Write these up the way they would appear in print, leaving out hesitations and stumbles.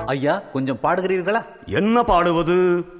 ஐயா, கொஞ்சம் பாடுகிறீர்களா? என்ன பாடுவது?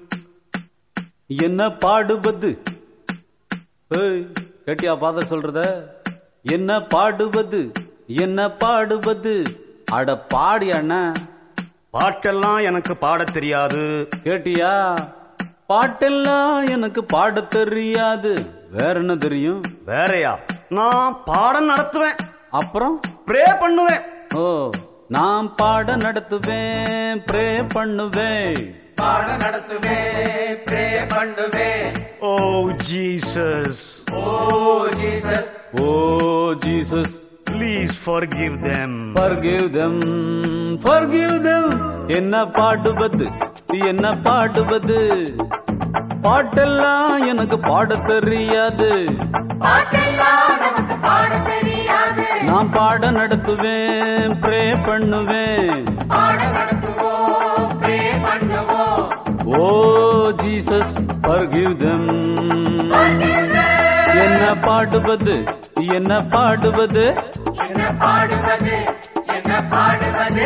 என்ன பாடுவது? கேட்டியா ஃபாதர் சொல்றத? என்ன பாடுவது, என்ன பாடுவது? அட பாடி அண்ணா. பாட்டெல்லாம் எனக்கு பாட தெரியாது. கேட்டியா? பாட்டெல்லாம் எனக்கு பாட தெரியாது. வேற என்ன தெரியும்? வேறையா? நான் பாடம் நடத்துவேன். அப்புறம் ப்ரே பண்ணுவேன். ஓ, நான் பாட நடத்துவேன், ப்ரே பண்ணுவேன். பாட நடத்துவேன், ப்ரே பண்ணுவேன். Oh Jesus, oh Jesus, oh Jesus, please forgive them. forgive them, forgive them. என்ன பாடுவது, என்ன பாடுவது? பாட்டெல்லாம் எனக்கு பாட தெரியாது. பாட்டெல்லாம் நமக்கு பாட தெரியாது. நான் பாட நடத்துவேன், ப்ரே பண்ணுவேன். பாட நடத்துவோம், ப்ரே பண்ணுவோம். Oh Jesus, forgive them. Forgive them. என்ன பாடுவது, என்ன பாடுவது? என்ன பாடுவது, என்ன பாடுவது?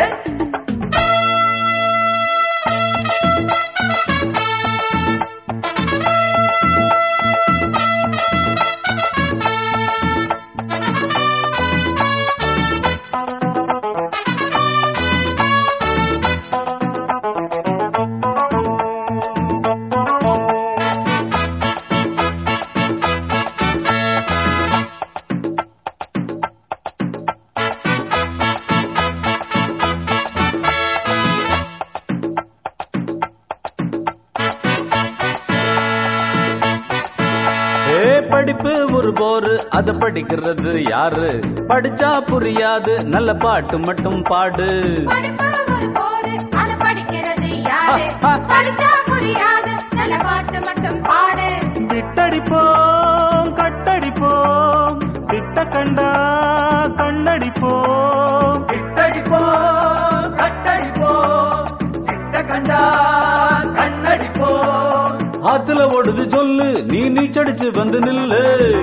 படிப்பு ஒரு போரு, அத படிக்கிறது யாரு? படிச்சா புரியாது, நல்ல பாட்டு மட்டும் பாடு. படிப்பு ஒரு போரு, அது படிக்கிறது யாரு? படிச்சா புரியாது, நல்ல பாட்டு மட்டும் பாடு. விட்டடிப்போம், கட்டடிப்போம், திட்ட கண்டா கண்ணடிப்போம். விட்டடிப்போம், கட்டடிப்போம், திட்ட கண்டா கண்ணடிப்போம். ஆத்துல ஓடுது சொல்லு, நீ நீச்சடிச்சு வந்து நில்லு.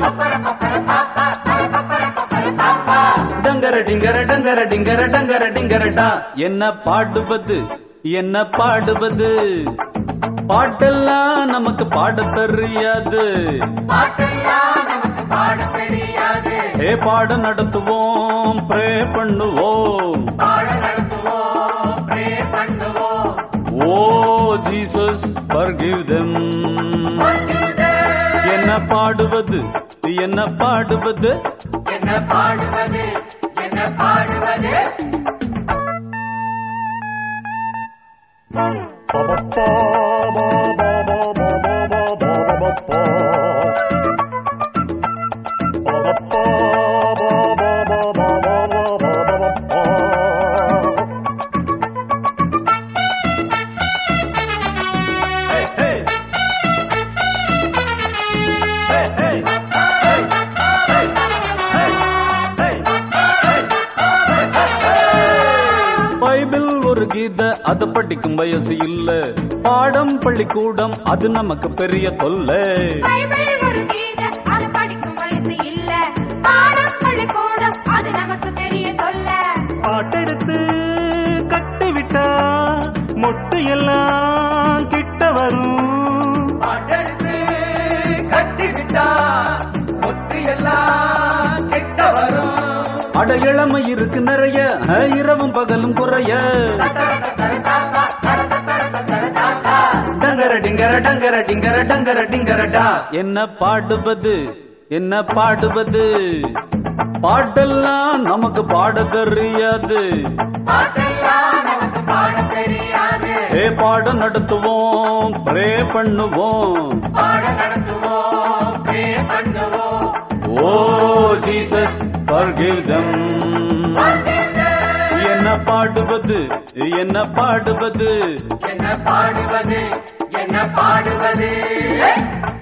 டங்கர டிங்கர டங்கர டிங்கர டங்கர டிங்கரடா. என்ன பாடுவது, என்ன பாடுவது? பாட்டெல்லாம் நமக்கு பாட தெரியாது. பாட்டெல்லாம் நமக்கு பாட தெரியாது. பாட நடத்துவோம், ப்ரே பண்ணுவோம். பாட நடத்துவோம், ப்ரே பண்ணுவோம். Oh Jesus, forgive them. Forgive them. என்ன பாடுவது, என்ன பாடுவது? என்ன பாடுவது, என்ன பாடுவது? பைபிள் ஒரு கீதை, அது படிக்கும் வயசு இல்ல. பாடம் பள்ளிக்கூடம், அது நமக்கு பெரிய தொல்லை. பைபிள் ஒரு கீதை, அது படிக்கும் வயசு இல்ல. பாடம் பள்ளிக்கூடம், அது நமக்கு பெரிய தொல்லை. பாட்டெடுத்து கட்டிவிட்டா மொட்டு எல்லாம் கிட்ட வரும். பாட்டெடுத்து கட்டிவிட்டா முத்து எல்லாம் கிட்ட வரும். அட இளமை இருக்கு நிறைய, இரவும் பகலும் குறைய. டங்கர டிங்கர டங்கர டிங்கர டங்கர டிங்கரடா. என்ன பாடுவது, என்ன பாடுவது? பாட்டெல்லாம் நமக்கு பாட தெரியாது. பாட்டெல்லாம் நமக்கு பாட தெரியாது. பாட நடத்துவோம், ப்ரே பண்ணுவோம். பாட நடத்துவோம், ப்ரே பண்ணுவோம். Oh Jesus, forgive them. Forgive them. என்ன பாடுவது, என்ன பாடுவது? என்ன பாடுவது, என்ன பாடுவது?